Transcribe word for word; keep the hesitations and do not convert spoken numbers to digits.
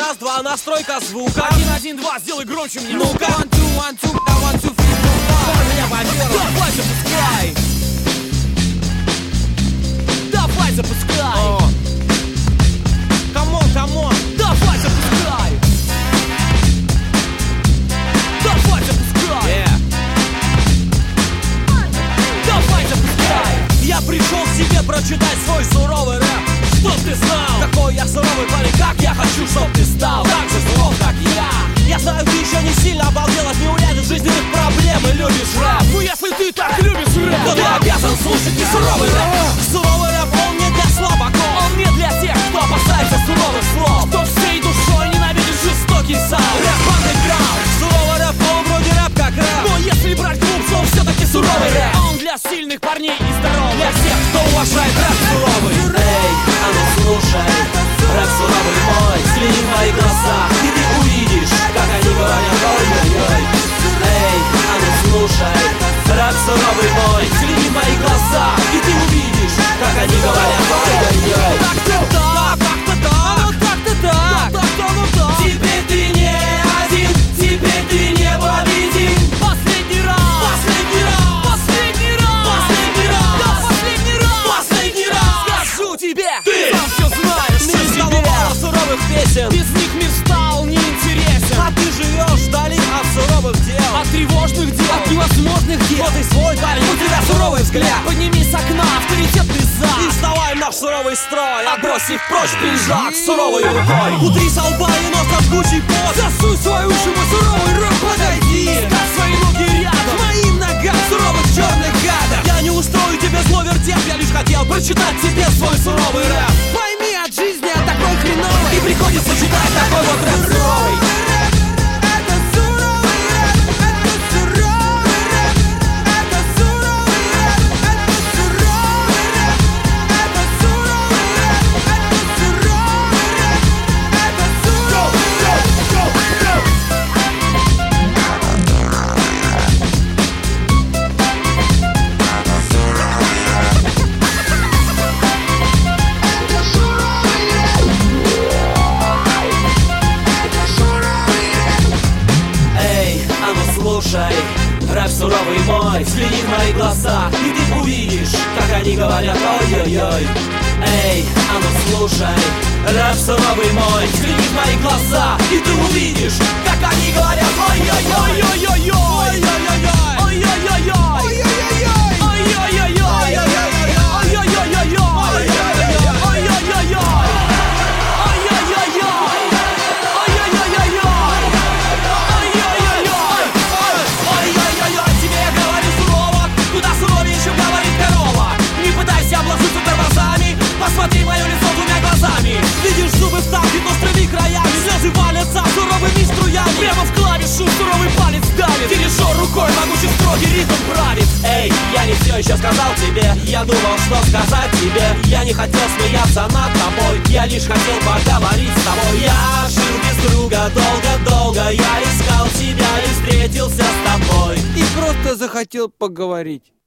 раз, два, настройка звука. Один, один, два, сделай громче мне. Ну-ка. One, two, one, two, one, two, three, four, five. Меня поверил. Давай запускай. Давай запускай. О. Камон, камон. Давай запускай. Давай запускай. Yeah. Давай запускай. Я пришел к тебе прочитать свой суровый рэп. Чтоб ты знал, какой я суровый парень, как я хочу, чтоб ты стал так же суров, как я. Я знаю, ты еще не сильно обалдел от неурядиц жизненных проблем и любишь рэп. Ну если ты так любишь рэп, то ты обязан слушать не суровый рэп. Суровый рэп, он не для слабаков. Он не для тех, кто опасается суровых слов, кто всей душой ненавидит жестокий саунд. Рэп андеграунд. Суровый рэп, он вроде рэп как рэп. Но если брать глубже, он все-таки суровый рэп. Он для сильных парней и здоровых, для всех, кто уважает рэп суровый. Эй, а ну слушай, рэп суровый мой, взгляни в мои глаза, и ты увидишь, как они говорят ой-ой-ой. Эй, а ну слушай, рэп суровый мой, взгляни в мои глаза, и ты увидишь, как они говорят ой-ой-ой. Так-то так, так-то так, ну так-то так, так-то ну так. Теперь ты не один, теперь ты не победим. Последний раз, Последний раз, последний раз, последний раз, да, последний раз, последний раз. скажу тебе, Ты сам все знаешь, Мир что стало тебе мало суровых песен, без них мир стал неинтересен. а ты живешь вдали от суровых дел, От тревожных дел, от невозможных дел. вот и свой парень, у тебя суровый взгляд. Подними с окна авторитетный И зад. вставай в наш суровый строй, отбросив прочь пинжак суровой рукой. Утри со лба и нос от жгучий пот. Засуй свои уши, мой суровый рэп, Подойди, ставь свои ноги к рядом. моим ногам суровых черных гадов. Я не устрою тебе зло вертеп, я лишь хотел прочитать тебе свой суровый рэп. Пойми, от жизни, от такой хреновой И приходится читать такой вот рэп суровый. Слушай, рэп суровый мой, взгляни в мои глаза, и ты увидишь, как они говорят ой-ой-ой. Эй, а ну слушай, рэп суровый мой, взгляни в мои глаза, и ты увидишь, как они говорят ой-ой-ой. Ой-ой-ой, Ой-ой-ой, ой-ой-ой, ой-ой-ой, посмотри мое лицо двумя глазами. Видишь зубы вставки острыми краями, слезы валятся суровыми струями. прямо в клавишу суровый палец давит. Дирижер рукой могучий строгий ритм правит. Эй, я не все еще сказал тебе, я думал, что сказать тебе. Я не хотел смеяться над тобой, я лишь хотел поговорить с тобой. Я жил без друга долго-долго, я искал тебя и встретился с тобой. И просто захотел поговорить.